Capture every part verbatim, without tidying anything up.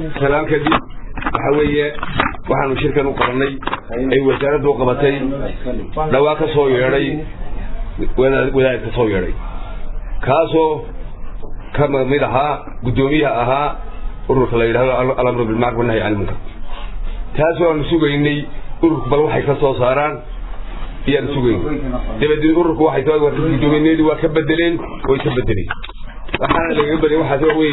سلام كدي حوية وحنا شركة نقرني أي وزارة وقبتي لواك صويري ولا ولا تصويري كاسو كما مدها قدوميها أها أروح ليلها الأمر بالمعروف والنهي عن المنكر كاسو نسوق إني أروح بروح يكسر صاران ينسوقين تبدي أروح واحد تقول قدوميني دوا كبدلين ويكبدلين أحنا اللي قبل واحد هو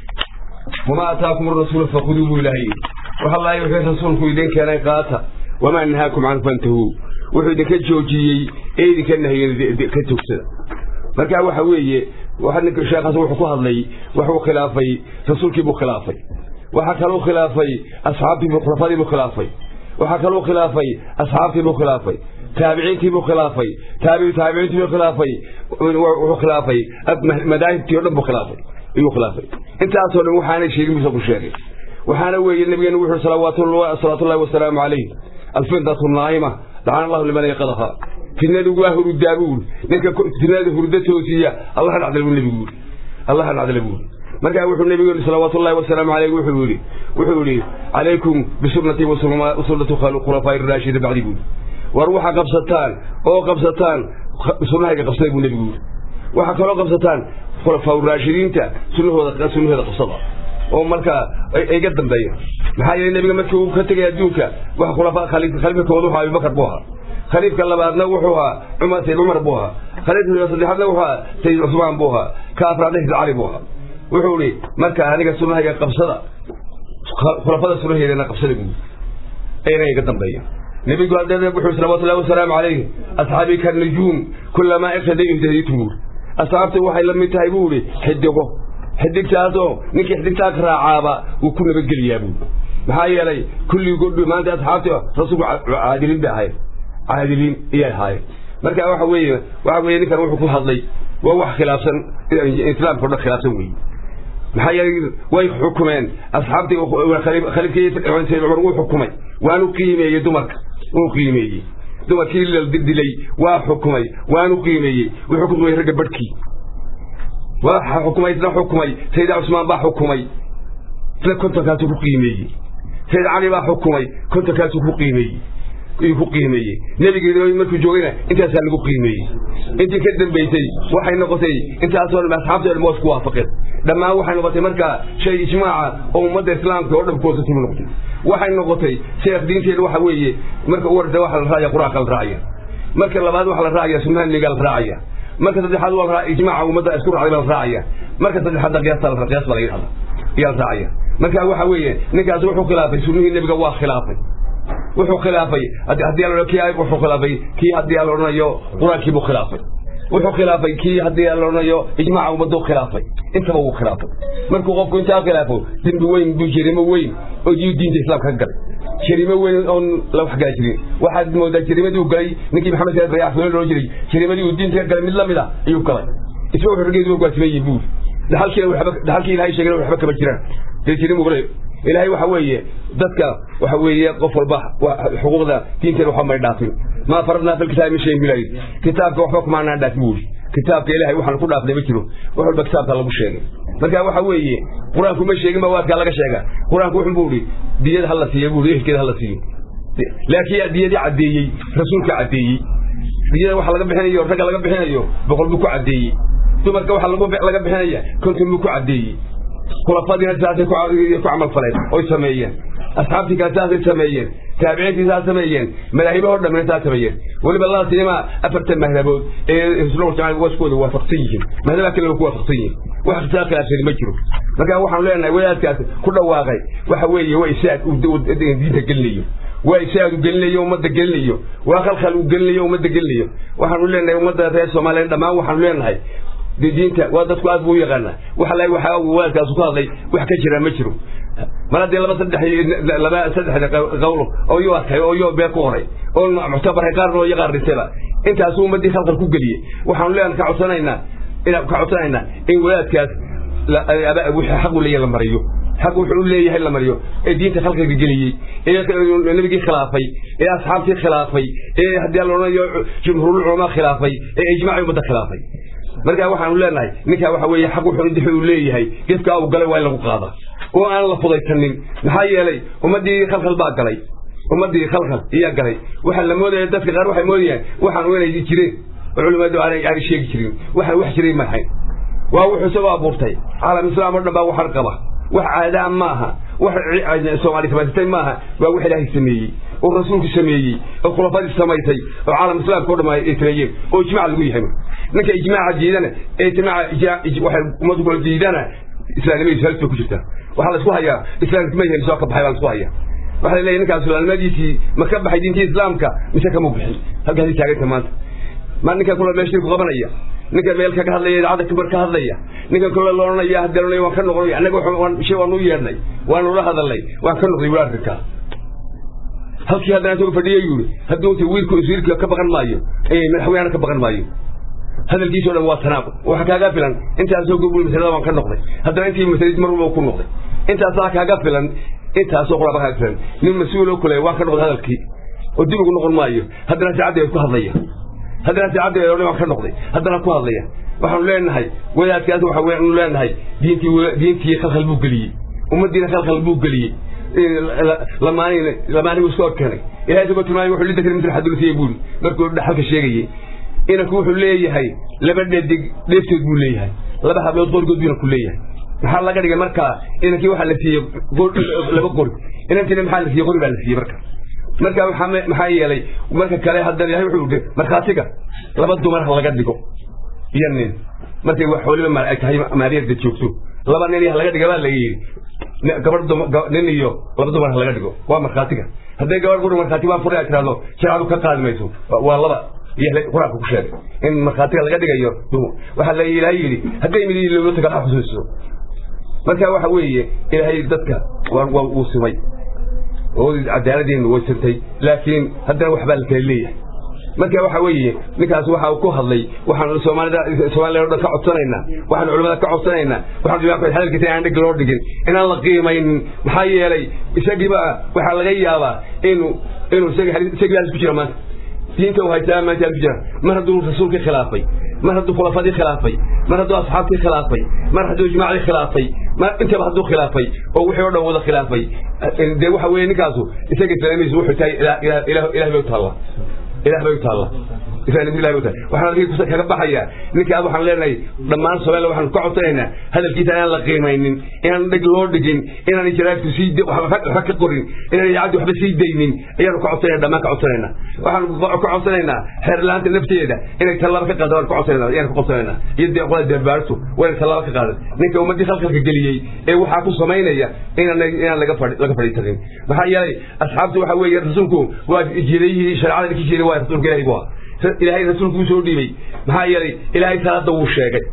وما أتاكم الرسول فخذوه إلهي وحالله يوحي رسولكم إذن كان قاتا وما نهاكم عنه فانتهوا وحيدن كجوجي إيدن كان هي كتوكسد marka waxa weeye waxa ninka sheekhaas wuxuu ku hadlay wuxuu khilaafay rasuulkii buu khilaafay waxa kale uu khilaafay asxaabtii buu khilaafay buu khilaafay waxa kale uu khilaafay asxaabtii buu khilaafay taabiciintii buu khilaafay taabici taabiciintii buu khilaafay wuxuu khilaafay madaahibtii oo dhan buu khilaafay ayuu khilaafay intaas oo dhan waxaana sheegin bisoo ku sheegay waxaana weeye nabigeena wuxuu salawaatullaahi sallallahu wasallam alayhi alfidatu naima da'an allah liman yaqdaha كنا نقول الدابون نك كنا هردته وسيا الله نعذب النبي يقول الله نعذب يقول ما جاء وحول النبي صلى الله عليه وسلم عليه وحولي وحولي عليكم بسنتي وسنة الخلفاء الراشدين بعد يقول وروح قبضتان أو قبضتان سنة قبضتان يقول النبي يقول وحكوا قبضتان خلفاء الراشدين تا سنة هذا سنة هذا قصدا أو ملكا يقدم ذي محايا النبي مكة وكتك يدوكا وخلفاء خليفة خليفة وضوحها أبي بكر بوها خليفة اللبادنا وحوها عمر سيد عمر بوها خليفة الصديحنا وحوها سيد عثمان بوها كافر عليه العلي بوها وحولي مركا هنيك السنة هي قبصة خلفاء السنة هي لنا قبصة لكم أين يقدم بيا نبي قال ده بحر صلوات الله والسلام عليه أصحابي كالنجوم كلما اقتدي اهتديتهم أصحابتي وحي لم يتهيبولي حدقه حدق تاتو نكي حدق تاكرا عابا وكنا بقل يابو بحايا لي كل يقول ما أنت أصحابتي رسول عادلين بهاي عادلين إياه هاي مركا واحد ويا واحد ويا نكر وحكم هذلي وواحد خلافا إسلام فرد خلافا وي محيا وي حكمان أصحابتي وخليف خليف كيس عن سيد عمر وحكمي وأنا قيمي يدمك وقيمي دمك اللي ضد لي وحكمي وأنا قيمي وحكم ويرجع بركي وحكمي تلا حكمي سيد عثمان با حكمي تلا كنت كاتب قيمي سيد علي با حكمي كنت كاتب قيمي يكون قيمي نبي قال لي مركو جوينا انت اسال لو قيمي انت كدن بيتي waxay noqotay inta asoo ma asxaabta Moosku waafaqeen dama waxay noqotay marka shay ijmaaca oo umada islaamka oo dhabkooda tii noqotay waxay noqotay sheekh diinteedu waxa weeye marka uu warda waxa la raaya quraanka la raaya marka labaad waxa la raaya sunnah nigal raaya marka saddexaad waa raaya ijmaaca umada isku raacay la raaya marka saddexaad qiyaas la qiyaas la yiraahdo ya raaya marka waxa weeye ninkaas wuxuu khilaafay sunnihii nabiga waa khilaafay wuxuu khilaafay hadii la kiyay wuxuu khilaafay kii hadii la oranayo quraanki buu khilaafay wuxuu khilaafay kii hadii la oranayo ijmaaca umadu khilaafay inta uu khilaafay markuu qofku inta khilaafo dinbi weyn buu jirimo weyn oo diinta islaamka galay jirimo weyn oo la wax gaajin waxaad moodaa jirimadu galay ninkii maxamed saad rayax loo jiray jirimadii uu diinta galay mid lamid ah ayuu galay isoo xorgeedu ugu gaasmay buu halkii waxba halkii ilaahay sheegay waxba kaba jiraan jirimo galay إلهي وحويه ذاتك وحويه قفل بح وحقوق ذا تينتين وحمر دافين ما فرضنا في الكتاب من شيء بلاي كتابك وحفظ معنا دافموش كتابك إلهي وحن كل أفضل بكره وحل بكتاب الله بشيء مركا وحويه قرآنكم مشيء ما واتك على شيء قرآنكم حنبولي ديال هلا سيقول إيه كده هلا سيق لكن ديال عدي رسولك عدي ديال وحلا جنب هنا يو رجع جنب هنا يو بقول بكو عدي ثم مركا وحلا جنب هنا يا كنت بكو عدي خلفاء هذا كعمل فلان أو سميين أصحابتي كذا سميين تابعينتي كذا سميين ملاهي بورد من كذا سميين واللي بالله سيما أفرت المهربون يسلون تعال واسكود وفقسيين ماذا لكن لو هو فقسيين واحد ساقي عشان مجرو لكن واحد لنا ويات كاس كل واقعي وحوي هو يساعد ودود دين تقليه ويساعد قليه ومد قليه وآخر خلو قليه ومد قليه واحد لنا ومد ثلاث سومالين دما واحد لنا هاي دينته وادك قاد بو يقانا waxa la waxa waalkaas ku hadlay wax ka jira ma jiro marada laba saddex laba saddex qowlo oo iyo arkay oo iyo bee ku horay oo muctabar qaar loo yaqaan risala intaas uu madi khalqal ku galiyay waxaan leeyahay ka codsanaynaa ina ka codsanaynaa in waalkaas aba waxa xaq u leeyahay la mariyo xaq wuxuu leeyahay la mariyo ee diinta khalqiga galiyay ee nabigi khilaafay ee asxaabtii khilaafay ee hadii la oranayo jumhuurul ulama khilaafay ee ijmaaci umada khilaafay marka waxaan leenahay ninka waxa weeye xaq wuxuu indixu leeyahay qofka uu galay waa in lagu qaado oo aan la fudaysanin maxaa yeelay ummadii khalkhal baa galay ummadii khalkhal iyo galay waxa la mooday dadka qaar waxay moodayaan waxaan weynay jireen culimadu aanay aan sheegi jirin waxa wax jiray ma hayn waa wuxuu soo abuurtay caalam islaam oo dhan baa wax qaba wax caada maaha wax Soomaali kabatay maaha waa wax Ilaahay sameeyay oo rasuulku sameeyay oo khulafadii sameeyay oo caalam islaam oo dhan ay tirayeen oo ijmaac lagu yahay ninka ijmaac jiidana ee ijmaac waxa umadu kala diidana islaamiyada halka ku jirta waxa la isku hayaa islaamku ma yahay soo ka baxay la isku hayaa waxa la leeyahay ninka islaamadiisi ma ka baxay diinta islaamka mise kama bixin halka ay taagan maanta ma ninka kula meeshii ku qabanaya ninka meel ka hadlaya idaacada kibar ka hadlaya ninka kula loonaya hadalnay waan ka noqonay anaga waxaan shay waan u yeernay waan ula hadalnay waan ka noqday walaarka halkii hadana soo fadhiyay yuri haduu tii wiilku wiilka ka baqan maayo ee madaxweynaha ka baqan maayo hadalkiisu dhan waa tanaab waxa kaaga filan inta soo gobol misalada waan ka noqday hadana intii misalid mar walba ku noqday inta saa kaaga filan inta soo qora baa filan nin mas'uul oo kale waan ka noqday hadalkii oo dib ugu noqon maayo hadana saacad ku hadlaya hadana saacad waan ka noqday hadana ku hadlaya waxaan leenahay wadaadkaas waxa weeyaan leenahay diintii diintii khalkhal buu galiyay ummadina khalkhal buu galiyay lamaani lamaani uu soo keenay ilaahay subhanahu wa ta'ala wuxuu lidakar mid xadulsiye buu markuu dhaxalka sheegayay inanku wuxuu leeyahay laba dhadig dheefteed buu leeyahay laba hablood qorgood buu ku leeyahay waxa laga dhigay marka inankii waxa la siiyay laba qori inantina maxaa la siiyay qori baa la siiyay marka marka waxa maxaa yeelay marka kale hadda ilaahay wuxuu dhigay markaatiga laba dumar laga dhigo iyanin markay wax waliba ma ay tahay maariyada joogto laba nin laga dhiga baa la yiri gabadh nin iyo laba dumar laga dhigo waa markaatiga haday gabadh guri markaati waa furay tirado sharaadu ka qaadmayso waa laba iyo quraanka ku sheegay in markaatiga laga dhigayo waxa la ilaahay yiri haday mid loo taga xasuuso marka waxa weeye ilaahay dadka waa uu simay oo cadaaladeen way sirtay laakiin haddana waxba la kala leeyahay marka waxa weeye ninkaas waxa uu ku hadlay waxaan Soomaalida Soomaaliyeed ka codsanayna waxaan culimada ka codsanayna waxaan diiwaanka hadalkiisa aan dhig loo dhigin inaan la qiimeyn maxaa yeelay isagiiba waxa laga yaabaa inuu inuu isaga isaga ku jira maanta diinta oo haytaa maanta ku jira mar hadduu rasuulka khilaafay mar hadduu khulafadii khilaafay mar hadduu asxaabtii khilaafay mar hadduu ijmaacii khilaafay ma inta hadduu khilaafay oo wixii oo dhan wada khilaafay de waxa weeye ninkaasu isaga islaamiis wuxuu tahay ilaah ilaah ilaah bay taala ilaah bay taala إذا نبي الله يوتر وحنا نبي كوسك هذا بحيا نك أبو حنا لنا لما نسوي له وحنا كعطينا هذا الكتاب أنا لقيمين إن نقول لوردين إن نجرب تسيد وحنا فك قرين إن يعدوا حب سيد دينين إن كعطينا ده ما كعطينا وحنا كعطينا حرلانت النفسية ده إن كلام في قدر كعطينا يعني كعطينا يدي أقوال دبارته وين كلام في قدر نك يوم دي خلق الجلية إيه وحكوا سمينا يا إن إن لقفر لقفر يترين بحيا أصحابته وحوي يرزقكم وجريه شرعان كيشيل ويرزقكم كله يبغى إلهي رسولك وسول ديبي ما هي إلهي ثلاثة وشاقي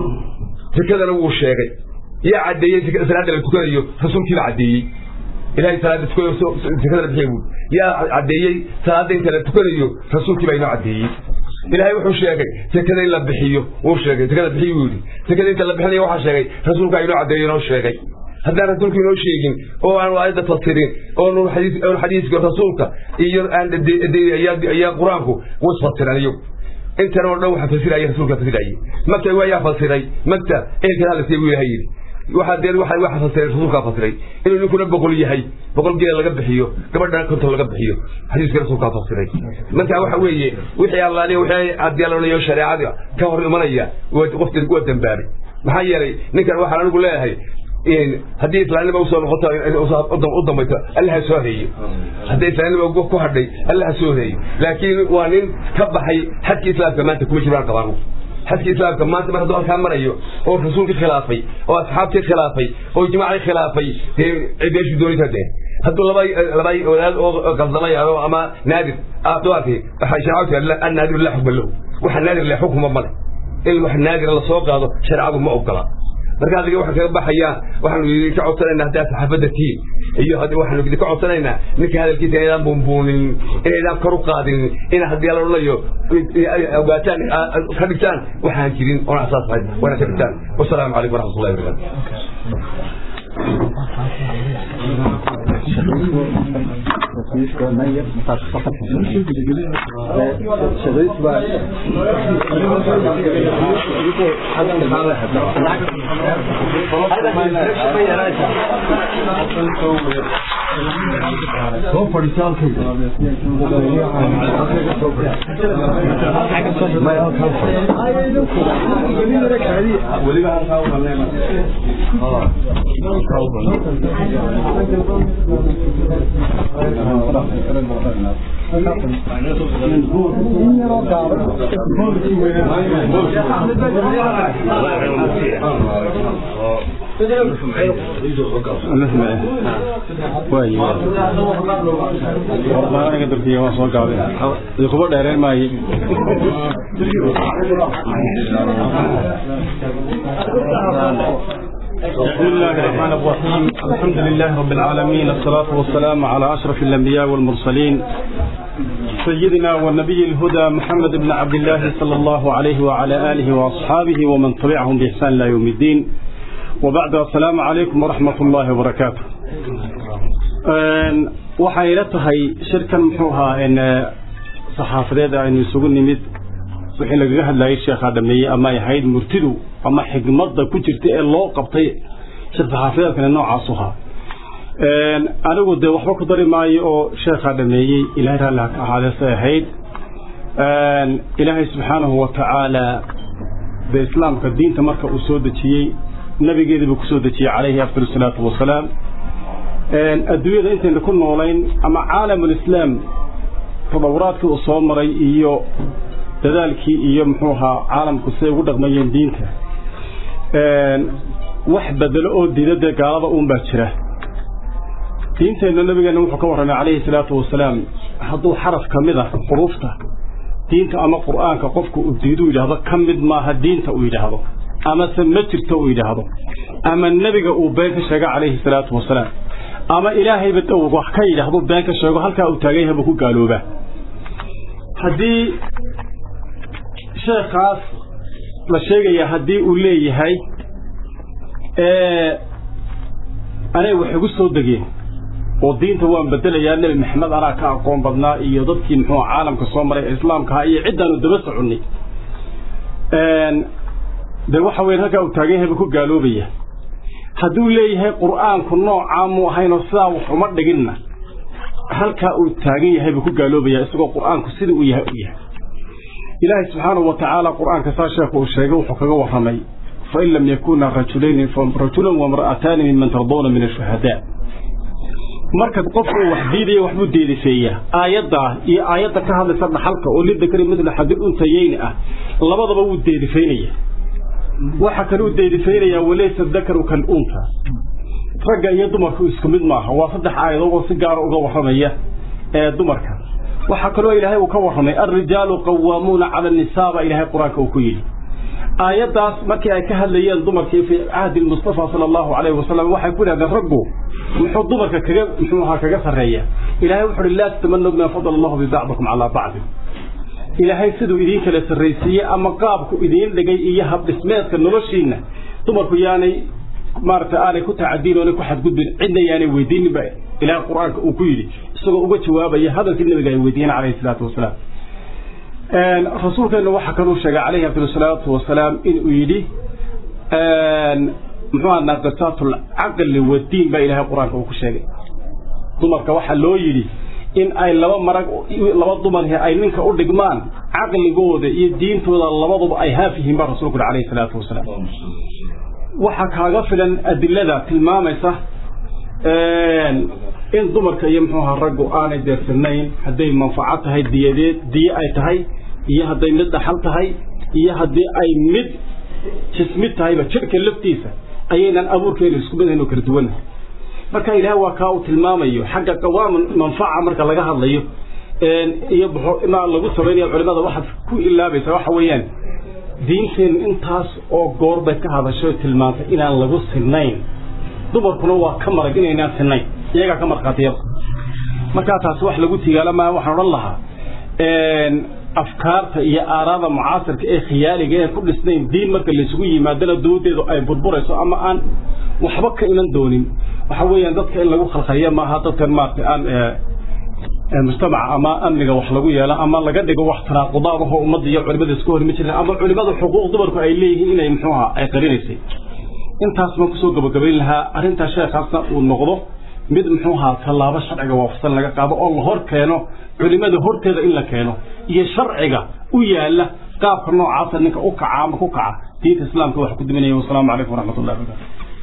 فكذا هو الشاقي يا عدي ثلاثة الكتاب رسولك العدي إلهي ثلاثة كذا بحيبون يا عدي ثلاثة أنت الكتاب رسولك بين عدي إلهي وحش شاقي فكذا إلا بحيه وشاقي فكذا بحيودي فكذا أنت اللي بحني وحش شاقي رسولك بين عدي وشاقي هذا رسولك من الشيء أو عن وايد تفسيرين أو إنه الحديث أو الحديث رسولك يجر عند دي دي يا يا قرآنك وصفت اليوم أنت لو حفسر أي رسولك تفسير أي متى ويا فسر أي متى إيه كذا اللي تسويه هاي واحد دير واحد واحد فسر رسولك فسر أي إنه يكون بقول لي هاي بقول جيل لقب بحيو قبل أنا كنت لقب بحيو حديث رسولك فسر أي متى واحد ويا وحي الله لي وحي عدي الله لي وشريعة كهر المنية وقفت القوة دمباري محيري نكر واحد أنا أقول له هاي إن حديث لأن بوصل خطأ قدم قدم بيت الله سوهي حديث لأن بوقف كهردي الله سوهي لكن وانين كبحي حتى إسلام كمان تكون شبان قوانو حتى إسلام كمان تبغى تدور كام مريو أو رسولك خلافي أو أصحابك خلافي أو جماعة خلافي إيش بدوري تدين هذا لباي لباي أو قصدماي أو أما نادر أدواتي حشاعته لا النادر لا حكم له وحنادر لا حكم مبلغ الوحنادر الله سوق هذا شرعه ما أقبله marka adiga waxa ka baxaya waxaan idin ka codsanayna hada saxaafadtii iyo hada waxaan idin ka codsanayna ninka hadalkiisa inaan buunbuunin inaan kor u qaadin in hadii la leeyo awgaataan ka dhigtaan waxaan jirin oo asaas ahayd wana ka dhigtaan wassalaamu calaykum waraxmatullaahi wabarakaatuh تسويش كونية متاع فقط شديد بقى هو فريسان كده ما يخاف ولي بقى نخاف ولا اه نسمع واي والله انا قدرت يا واسو قاعدين يخبر دهرين ماي بسم الله الرحمن الرحيم الحمد لله رب العالمين الصلاة والسلام على أشرف الأنبياء والمرسلين سيدنا والنبي الهدى محمد بن عبد الله صلى الله عليه وعلى آله وأصحابه ومن تبعهم بإحسان إلى يوم الدين وبعد السلام عليكم ورحمة الله وبركاته وحيلتها شركة محوها إن صحافة إن يسوقون نمد وحين لقاها لا الشيخ آدمية أما يحيد مرتدو أما حكمة كتير الله قبطي شرط حافظة كان النوع عصوها أنا قد وحبك ضري معي أو شيخ آدمية إلهي لك هذا سيحيد إلهي سبحانه وتعالى بإسلام كالدين تمرك أسودتي النبي قيد بكسودتي عليه أفضل الصلاة والسلام الدوية أنت اللي كنا ولين أما عالم الإسلام تطورات الأصول مري إيو ذلك يمحوها عالم كسي ودق مين دينك وحبة دلقود دي ذلك قالبا أم باشرة دينك إن النبي قال نوحك عليه الصلاة والسلام حضو حرف كمدة حروفته دينك أما قرآنك قفك أبديدو إلى هذا كمد ما هدينك إلى هذا أما سمترك إلى هذا أما النبي أبيك الشيء عليه الصلاة والسلام أما إلهي بتوضح وحكي إلى هذا بيك الشيء هل كأتاقيها بكو قالوا به هدي شيخاس la sheegaya hadii uu leeyahay ee anay wax ugu soo dageen oo diinta waan bedelayaa nabi maxamed ara ka aqoon badnaa iyo dadkii muxuu caalamka soo maray islaamka iyo ciidan daba soconay een de waxa weyn halka uu taagan yahay ku gaaloobaya haduu leeyahay quraanku nooca mu ahayno sidaa wax uma dhigina halka uu taagan yahay ku gaaloobaya isagoo quraanku sida uu yahay u yahay إلهي سبحانه وتعالى قرآن كساشيك وشيقه وحقه وحمي فإن لم يكون رجلين فرجل وامرأتان ممن ترضون من الشهداء مركز قفر وحديدي وحدود ديدي فيها آيات إيه آيات كهذا سبنا حلقة ولي الذكر مثل حديد أنتيين أه لبضا بود ديدي فينية وحكروا ديدي فينية وليس الذكر كالأنثى رجع يدمر اسكمد معها وصدح آيات وسجار وحمية دمر كان وحكروا إلهي وكورهم الرجال قوامون على النساء إلهي قرآنك وكيل آيات مكي أكهل لي الضمر في عهد المصطفى صلى الله عليه وسلم وحيكون هذا ربه وحط ضمرك كجب مشوها كجسر ريا إلهي وحر الله تتمنوا ما فضل الله ببعضكم على بعض إلهي سدوا إذيك للسريسية أما قابك إذين لقي إياها باسمات كالنرشين ضمرك يعني مارت آلي كنت عدين ونكو حد قد عندنا يعني ويدين بقى إلى القرآن وكيلي سوى أبو جوابه هذا الكلمة اللي ويدين عليه الصلاة والسلام الرسول كان وحى كانوا شجع عليه في الصلاة والسلام إن ويدي محمد نقصات العقل والدين بقى إلى القرآن وكشجع ضمرك وحى لو يدي إن أي لما مرق لما ضمن هي أي منك أرد جمان عقل جود الدين تود لما ضب أي هافهم برسولك عليه الصلاة والسلام وحكى غفلا أدلة تلمامسة إن ضمرك يمحوها الرجو آن درسنين هدي منفعتها هي ديادات دي أي تهي هي هدي مد حلتها هي هدي أي مد جسمتها هي بشركة لفتيسة أينا أبور كيلو سكبنا إنه كردونا فكان له وكاو تلماميو حق قوام منفعة مرك لجها الله يو يبحر إن الله قص بين العلماء واحد كل إلا بيسوى ويان دينكن انتاس أو قربك هذا شيء تلمام إن الله قص النين دبر كنوا كمرة جينا ناس النين يجا كمرة خطير ما كانت أسوح لقولتي قال ما وحنا الله أفكار هي آراء معاصر كأي خيالي جاي كل سنين دين مرك اللي سوي ما دل دود أي بربرة سو أما أن وحبك إيمان دوني وحوي عندك إلا وخل خيام ما هذا كان ما الآن المجتمع أما أمنك وحلقوا يلا أما لقد جوا احتراق ضابه ومضي علماء السكور مثل أما علماء الحقوق ضبرك أيليه إن يمحوها أي قرينسي أنت اسمك سوق بقبيل لها أنت شيخ أصلا والنقضه مد محوها طلاب الشرع وافصل لك قاب الله هور كانوا علماء هور كذا إلا كانوا يشرعك ويا له قاب كنوع عاصر إنك أوقع عام أوقع دين الإسلام كوا حكود مني والسلام عليكم ورحمة الله وبركاته.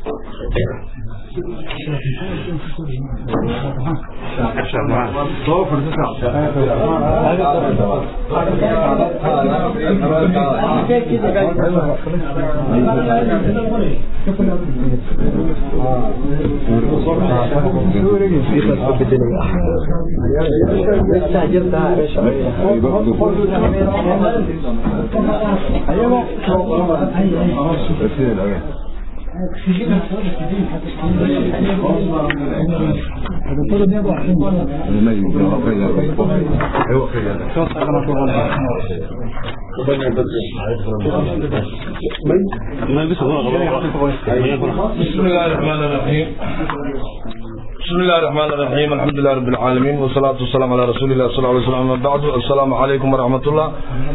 بسم الله الرحمن الرحيم بسم الله الرحمن الرحيم الحمد لله رب العالمين والصلاة والسلام على رسول الله صلى الله عليه وسلم بعد السلام عليكم ورحمة الله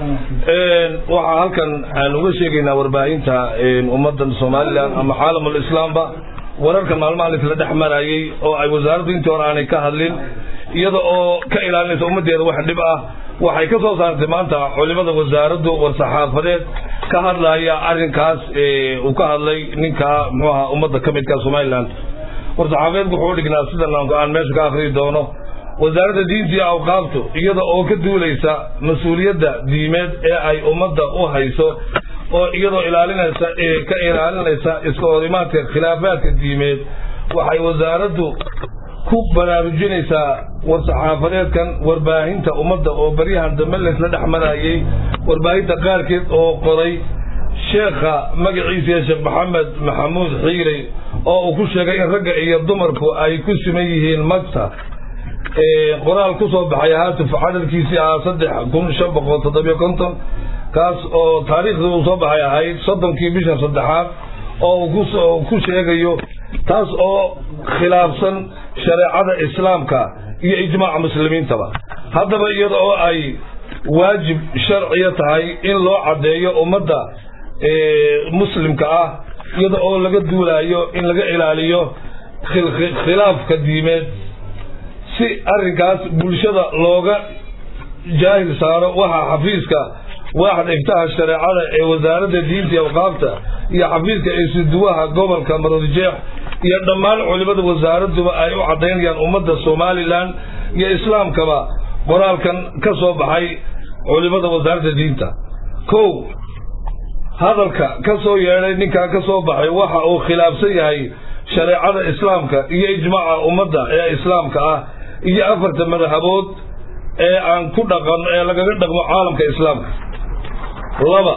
وحالكن نقول شيئا وربعينتا أمة الصومالية أما عالم الإسلام با ورarka maalmaha la dhaxmarayay oo ay wasaaraddu intii hore aanay ka hadlin iyada oo ka ilaalinaysa ummadeeda wax dhib ah waxay ka soo saartay maanta culimada wasaaraddu war saxaafadeed ka hadlaya arrinkaas ee uu ka hadlay ninka muxuu ummadda ka midka Soomaaliland war saxaafadeed wuxuu dhignaa sida aan meesha ka akhriyo doono wasaaradda diinta iyo awqaaftu iyada oo ka duulaysa mas'uuliyadda diimeed ee ay ummadda u hayso oo iyadoo ilaalinaysa ee ka ilaalinaysa iska horimaadka khilaafaadka diimeed waxay wasaaraddu ku baraarujinaysaa war saxaafadeedkan warbaahinta ummadda oo bariyahan dambe la isla dhaxmarayay warbaahinta qaarkeed oo qoray sheekha magaciisa Sheekh Maxamed Maxamuud Xiire oo uu ku sheegay in ragga iyo dumarku ay ku siman yihiin magta ee qoraal ku soo baxay haatuf cadalkiisii ah saddex kun shan boqol toddoba iyo konton kaas oo taariikhdu uu soo baxay ahayd soddonkii bisha saddexaad oo uu ku sheegayo taas oo khilaafsan shariicada islaamka iyo ijmaaca muslimiintaba haddaba iyada oo ay waajib sharciya tahay in loo cadeeyo ummadda muslimka ah iyada oo laga duulayo in laga ilaaliyo khilaafka diimeed si arrinkaas bulshada looga jaahil saaro waxa xafiiska واحد افتح الشريعة وزارة الدين في أوقافته يا حفيظ كإسدوها قبل كمرضجيح يا دمان علماء وزارة أي عدين يا أمة الصومالي لان يا إسلام كما قرال كان كسب حي علماء وزارة الدين تا كو هذا الك كسو يعني نكا كسب حي واحد أو خلاف سيء شريعة الإسلام كا يا إجماع أمة يا إسلام كا يا أفرت مذهبات عن كل دقن لقد دقوا عالم كإسلام لبا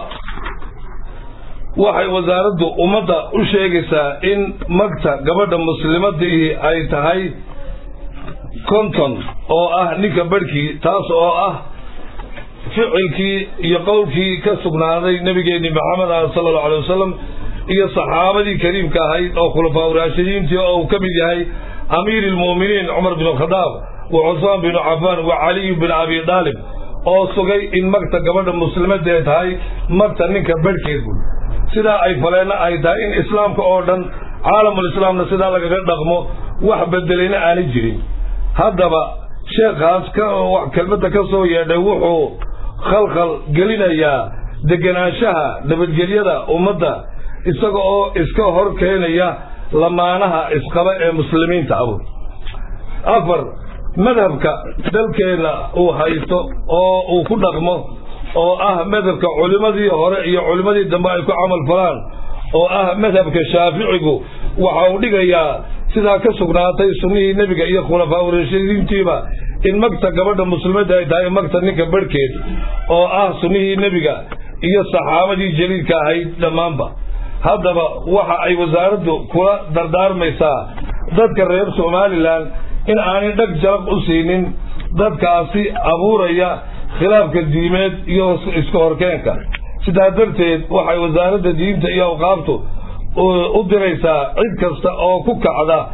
waxay wasaaraddu ummadda u sheegaysaa in magta gabadha muslimadda ay tahay konton oo ah ninka barkii taas oo ah ficilkii iyo qowlkii ka sugnaaday nabigeena Maxamed sallallahu alayhi wasallam iyo saxaabadii kariimka ahayd oo khulafaa raashidiintii oo ka mid yahay amiirul muuminiin Umar bin Khattab wa Uthman bin Affan wa Ali bin Abi Talib oo sugay in magta gabadha muslimadda ay tahay magta ninka barkeed sida ay faleena ay tahay in islaamka oo dhan caalamul islaamna sida laga dhaqmo wax bedelina aan jirin haddaba sheekhaas ka wax kelmadda ka soo yeedhay wuxuu khalkhal gelinayaa deganaanshaha nabadgelyada ummadda isaga oo iska hor keenaya lamaanaha isqaba ee muslimiinta ah afar madhabka dalkeena uu haysto oo uu ku dhaqmo oo ah madhabka culimadii hore iyo culimadii dambe ay ku amal falaan oo ah madhabka Shaafiicigu waxa uu dhigayaa sida ka sugnaatay sunnihii nabiga iyo khulafaa raashidiintiiba in magta gabadha muslimadda ay tahay magta ninka barkeed oo ah sunnihii nabiga iyo saxaabadii jaliilka ahayd dhamaanba haddaba waxa ay wasaaraddu kula dardaarmaysaa dadka reer Soomaaliland in aanay dhag jarab u siinin dadkaasi abuuraya khilaafka diimeed iyo iska horkeenka sidaa darteed waxay wasaaradda diinta iyo awqaaftu u diraysaa cid kasta oo ku kacda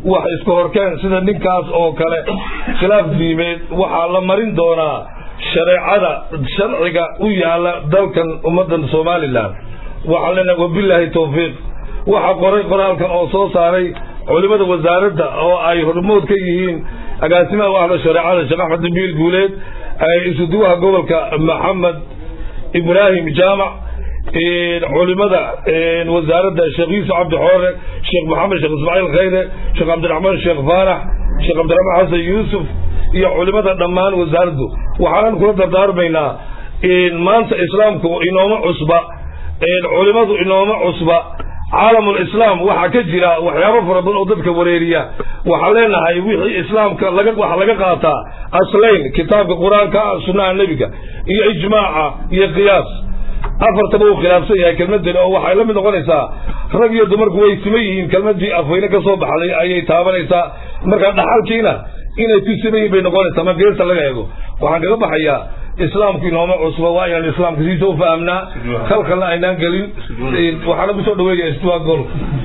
wax isku horkeen sida ninkaas oo kale khilaaf diimeed waxaa la marin doonaa shareecada sharciga u yaala dalkan ummadan Soomaaliland waxa leenahay wabillahi tawfiiq waxa qoray qoraalkan oo soo saaray culimada wasaaradda oo ay hormood ka yihiin agaasimaha waaxda shareecada Sheekh Axmed Biil Guuleed ay isuduwaha gobolka Maxamed Ibrahim Jaamac culimada wasaaradda Sheekh Yuusuf Cabdi Xoore Sheekh Maxamed Sheekh Ismaaciil Khayre Sheekh Cabdiraxmaan Sheekh Faarax Sheekh Cabdiraxmaan Xasan Yuusuf iyo culimada dhammaan wasaaraddu waxaan kula dardaarmaynaa in maanta islaamku inooma cusba in culimadu inooma cusba عالم الإسلام وحكجرا وحيابا فربنا ضدك وريريا وحلينا هاي وحي إسلام لقد وحلقة قاطع أصلين كتاب القرآن كسنة النبي هي إجماع هي قياس أفر تبو خلافسية كلمة دي أو وحي لم يدخل إساء رقي الدمر كويسميين كلمة دي أفينك صبح علي أي تابن إساء مركا نحال كينا إنا تسميه بين قول إساء ما قيرت لك يقول وحن قلب حيا إسلام كنا هم عصبة وعي الإسلام كذي سوف أمنا خلق الله إنان قليل وحنا بسوء دوية استواء قول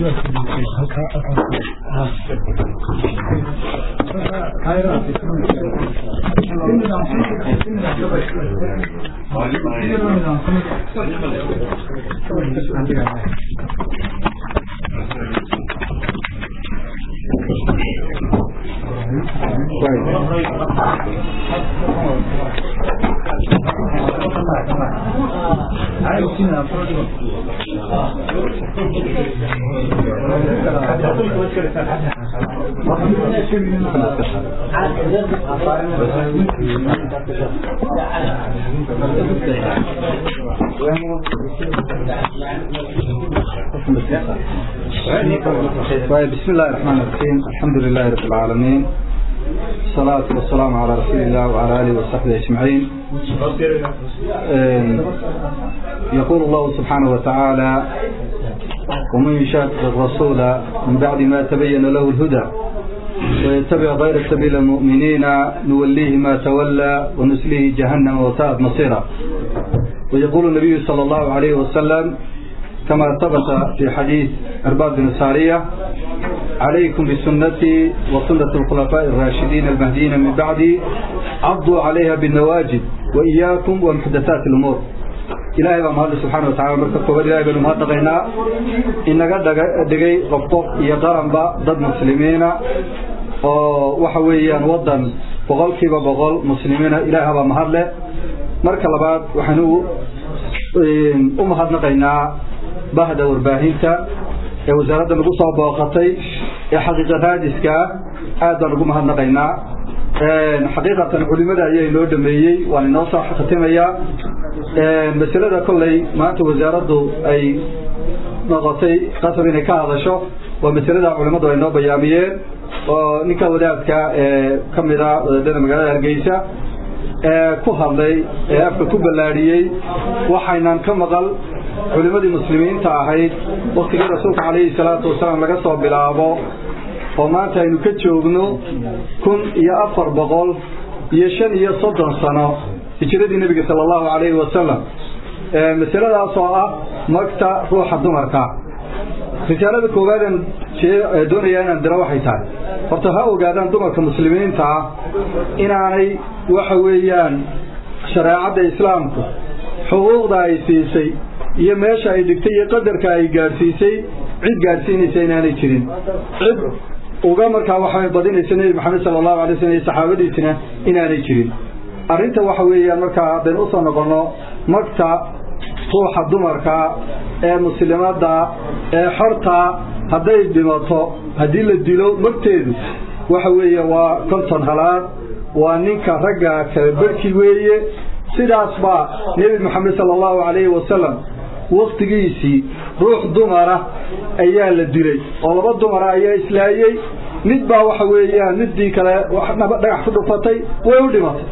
بسم الله الرحمن الرحيم الحمد لله رب العالمين الصلاة والسلام على رسول الله وعلى آله وصحبه أجمعين يقول الله سبحانه وتعالى ومن يشاقق الرسول من بعد ما تبين له الهدى ويتبع غير سبيل المؤمنين نوليه ما تولى ونسليه جهنم وساءت مصيرا ويقول النبي صلى الله عليه وسلم كما ثبت في حديث أرباب بن سارية عليكم بسنتي وسنة الخلفاء الراشدين المهديين من بعدي عضوا عليها بالنواجذ وإياكم ومحدثات الأمور إلهي بمهد سبحانه وتعالى مركب إلهي بمهد دغينا إنك دغي غفوف يقرن ضد مسلمين وحويا وضن بغل كيبا بغل مسلمين إلهي بمهد له مركب بعد وحنو أمهد نقينا بهد ورباهينتا وزارة نقصة باقتي حقيقة هادسكا هذا نقوم هالنقينا حقيقة علماء أيه لو دميي وأن نصح ختميا مسألة كلي ما أنت وزارة أي نقطي قصرين كهذا شوف ومسألة علماء أي نوب ياميين ونكا ودات كا كميرا دنا مجال الجيشة كهذا أفكار كبلارية وحينان كمقال علماء المسلمين تاهيد وقت الرسول عليه الصلاة والسلام لقى صوب بالعبا وما تاينو كتشوغنو كن يأفر بغل يشن يصدر سنة يجرد النبي صلى الله عليه وسلم مسألة أصواء مكتا روح الدمركا رسالة كوغادن دوني أنا دروحي تاي وارتهاو قادان دمرك المسلمين تا إناني وحويان شريعة الإسلام حقوق دا يسيسي iyo meesha ay dhigtay iyo qadarka ay gaarsiisay cid gaarsiinaysa inaanay jirin cid uga markaa waxa badinaysa Nabi Maxamed sallallahu alayhi wasallam iyo saxaabadiisina inaanay jirin arinta waxa weeyaan markaa hadaan u soo noqono magta ruuxa dumarka ee muslimada ee xorta haday dhimato hadii la dilo magteedu waxa weeye waa konton halaad waa ninka ragga kala barkii weeye sidaas ba Nabi Maxamed sallallahu alayhi wasallam waqtigiisii ruux dumara ayaa la dilay oo laba dumara ayaa islaayay mid baa waxa weeyaan midii kale wax dhagax ku dhufatay way u dhimatay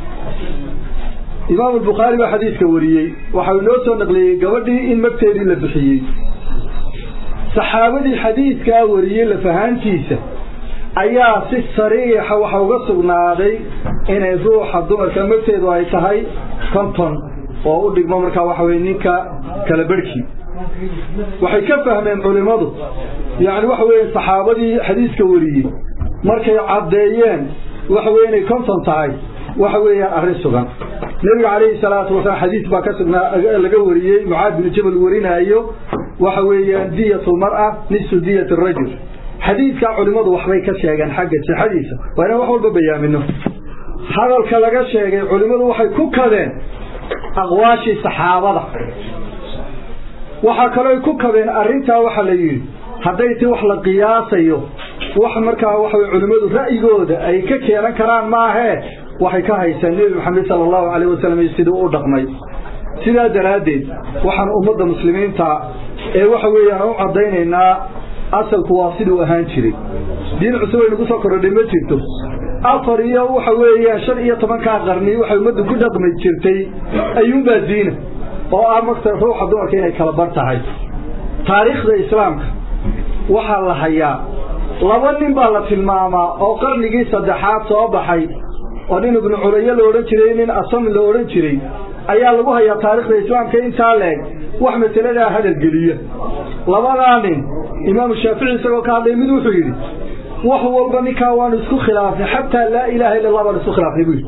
Imam al-Bukhari waa xadiiska wariyay waxa uu noo soo naqliyay gabadhii in magteedii la bixiyay saxaabadii xadiiska wariyay la fahantiisa ayaa si sariix ah waxa uga sugnaaday inay ruuxa dumarka magteedu ay tahay konton oo u dhigmo marka waxa weey ninka kala barki waxay ka fahmeen culimadu yani waxa weeye saxaabadii xadiiska wariyay markay cadeeyeen waxa weeye inay konton tahay waxa weeyaan arrin sugan nabiga kaleey salaatu wasalaam xadiis baa ka sugnaa laga wariyay Muaad bin Jabal warinaayo waxa weeyaan diyatul mar'a nisfu diyatir rajul xadiiska culimadu waxbay ka sheegeen xagga sixadiisa waana wax walba bayaamino hadalka laga sheegay culimadu waxay ku kadeen aqwaashi saxaabada waxa kale ay ku kadeen arinta waxa la yiri haday tii wax la qiyaasayo wax markaa waxa culimadu ra'yigooda ay ka keenan karaan ma aha waxay ka haysan nabi maxamed sallallahu alayhi wasallam sidoo uu dhaqmay sida daraadeed waxaan ummadda muslimiinta ee waxa weeyaan u cadeynayna asalku waa sidoo ahaan jiray diin cusub ay nagu soo kordhay ma jirto afar iyo waxa weeyaan shan iyo toban ka qarni waxa ummaddu ku dhaqmay jirtay ayuun baa diin oo ah marka ruuxa dumarka inay kala bartahay taariikhda islaamka waxa la hayaa laba nin baa la tilmaamaa oo qarnigii saddexaad soo baxay oo nin ibn Ulayya la oran jiray nin asam la oran jiray ayaa lagu hayaa taariikhda islaamka inta leeg wax metelada hadal geliya labada nin imaam Shaafici isagoo ka hadlay mid wuxuu yiri wax walba ninka waan isku khilaafay hatta la ilaaha illa allah isku khilaafay buu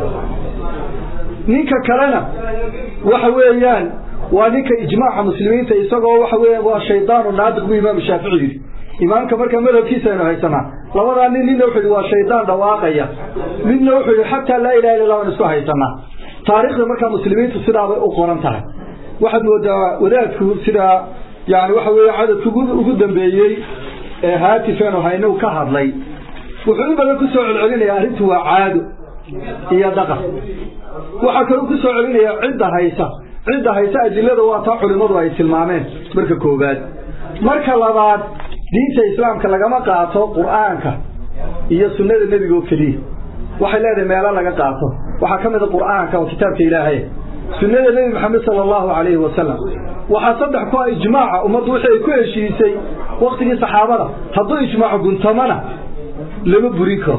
ninka kalena waxa weeyaan waa ninka ijmaaca muslimiinta isagoo waxa weeyaan waa shaytaan naadiq buu imaam Shaafici imaamka marka madhabkiisa inuu haysana labada nin nin wuxuu waa shaydaan dhawaaqaya midna wuxuu hatta la ilaaha illa allah isku haysana taariikhda marka muslimiintu sidaa bay u qoran tahay waxaad moodaa wadaadku sida yaani waxa weeye cadadku ugu dambeeyay ee haatifan oo hayno ka hadlay wuxuu badan ku soo celcelinaya arintu waa caado iyo dhaqan waxa kale ku soo celinaya cidda haysa cidda haysa adilada waa taa culimadu ay tilmaameen marka koobaad marka labaad diinta islaamka lagama qaato quraanka iyo sunnada nabiga oo kaliya waxay leedahay meel laga qaato waxa kamid ah quraanka oo kitaabka ilaahay sunnada nabi maxamed sallallahu alayhi wasallam waxa saddex ku ijmaaca umadu waxay ku heshiisay waqtigii saxaabada haduu ijmaacu guntamana lama buri karo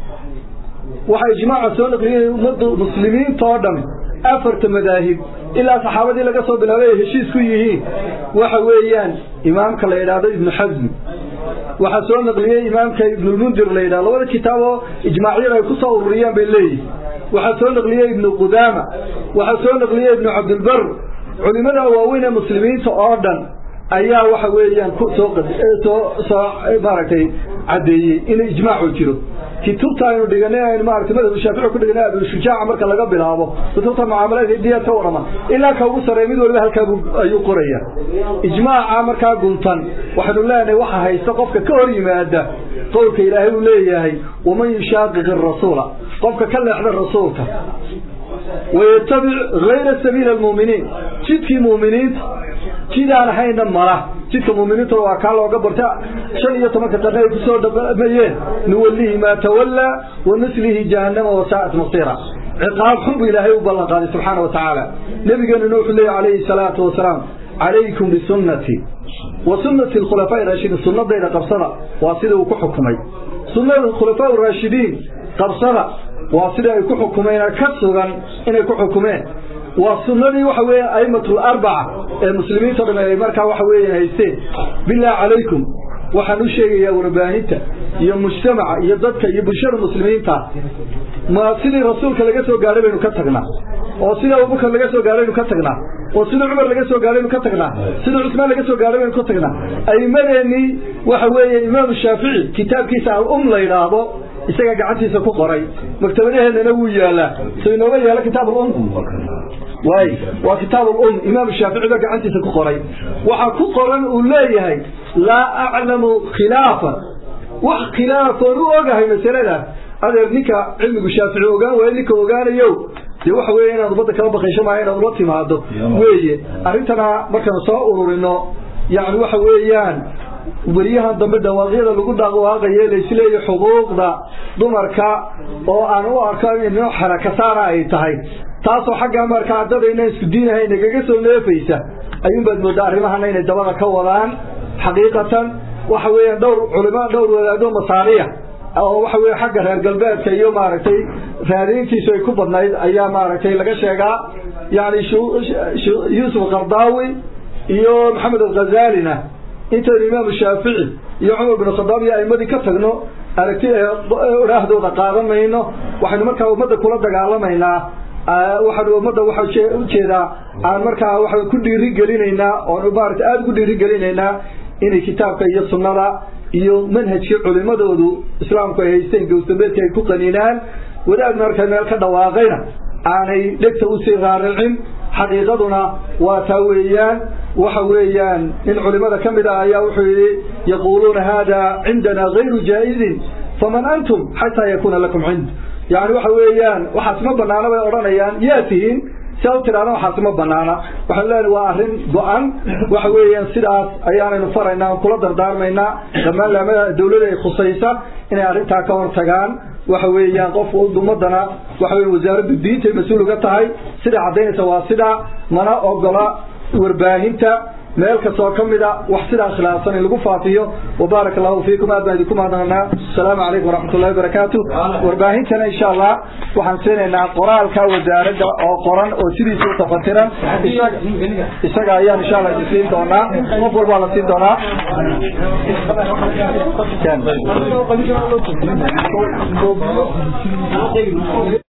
waxa ijmaaca soo naqliyay umadu muslimiinta oo dhan afarta madaahib ila saxaabadii laga soo bilaabay heshiis ku yihiin waxa weeyaan imaamka la yiraahdo ibn Hazm waxa soo naqliyay imaamka ibn al-Mundir la yiraahdo labada kitaabo ijmaaciyada ay ku soo ururiyaan bay leeyihiin waxa soo naqliyay ibn Qudama waxa soo naqliyay ibn Abd al-Barr culimada waaweyn ee muslimiinta oo dhan ayaa waxa weeyaan ku soo soo soo baarakay cadeeyay in ijmaacu jiro kitubta aynu dhiganay aynu maartay madhab Shaafici ku dhiganay Abu Shujaac marka laga bilaabo kitubta muaamalada diya ka warama ilaa ka ugu sareeyay mid walba halka ayuu qoraya ijmaaca marka guntan waxaanu leenahay waxa haysta qofka ka hor yimaada qowlka Ilaahay uu leeyahay waman yushaqiq ar-rasuula qofka ka leexda rasuulka ويتبع غير سبيل المؤمنين جدك مؤمنين جدان هينا مرة جدك مؤمنين تروا كالوا قبرتا شنية تمكة تنهي بسور دبئين نوليه ما تولى ونسله جهنم وساءت مصيرا عقاب حب إلهي وبالله قال سبحانه وتعالى نبي نوح الله عليه الصلاة والسلام عليكم بسنتي وسنة الخلفاء الراشدين السنة دينا قبصنا واصله كحكمي سنة الخلفاء الراشدين قبصنا واصله كحكمين كسرا إنه كحكمين والسنة وحوي أئمة الأربعة المسلمين طبعا مركا وحوي هيستين بالله عليكم وحنو شيء يا وربانيتا يا مجتمع يا ضدك يا بشر المسلمين تا ما سيدي رسولك لقى سو قال بينو كتغنا وسيدي أبو بكر لقى سو قال بينو كتغنا وسيدي عمر لقى سو قال بينو كتغنا سيدي عثمان لقى سو قال بينو كتغنا أي مرني وحوي الإمام الشافعي كتاب كيسا أم لا يرابو isaga gacantiisa ku qoray maktabadaheena uu yaala saynoga yaala kitaab al-um way waa kitaab al-um imaam Shaafici gacantiisa ku qoray waxa ku qoran uu leeyahay la a'lamu khilafa wax khilafa uu ogahay masalada adeer ninka cilmiga Shaafici ogaan waa ninka ogaanayo de waxa weeyaan inaad badda kala baqaysho ma inaad la timaado weeye arintana markaan soo ururino yaani waxa weeyaan wariyaha dambe dhawaaqyada lagu dhaaqaaqayo leeyahay xuquuqda dumarka oo aan u arkaan inuu xarakataan ay tahay taasoo xagga marka dadayna isku diinahay nagaga soo leefaysa ayuu baad moodaa arrimahan inay dabada ka wadaan xaqiiqatan waxa weeyaan dhowr culimo dhowr wadaado masaariya oo waxa weey xagga reer galbeedka iyo maaragtay raadintiisu ay ku badnayd ayaa maaragtay laga sheegaa yaani Yusuf Qardawi iyo maxamed al-Ghazalina inta imaam Shaafici iyo Umar ibn Khattab iyo aymadi ka tagno aragti oraahdooda qaadanayno waxaynu markaa ummadda kula dagaalamaynaa waxaan ummadda waxa u jeedaa aan markaa waxa ku dhiiri gelinaynaa oo ubaarta aad ku dhiiri gelinaynaa inay kitaabka iyo sunnada iyo manhajka culimadoodu islaamku ay haysteen gowsameedka ay ku qaniinaan wadaad markaa meel ka dhawaaqayna aanay dhegta u sii raaricin xaqiiqaduna waa taa weeyaan waxa weeyaan in culimada kamid ah ayaa wuxuu yiri yaquluuna hada indana ghayru jaizin faman antum hatta yakuna lakum ind يعني waxa weeyaan waxa ma banaana bay oranayaan yaatihin soo tirana waxa ma banaana waxa leeyahay waa arin go'an waxa weeyaan sidaas ayaanaynu faraynaa kula dardaarmaynaa dhamaan laamaha dawladda ay khusaysa inay arinta ka hortagaan waxa weeyaan qof umadana waxa weey wasaaradda diinta mas'uul uga tahay sida cadeynaysa waa sida mana ogola warbaahinta meel ka soo kamida wax sida khilaafsan in lagu faafiyo wabarakallahu fiikum aadaykum adana assalamu alaykum warahmatullahi wabarakatuh warbaahintana insha Allah waxaan seenaynaa qoraalka wasaaradda oo qoran oo sidiisa u tafatiran isaga ayaan insha Allah siin doonaa qof walba la siin doonaa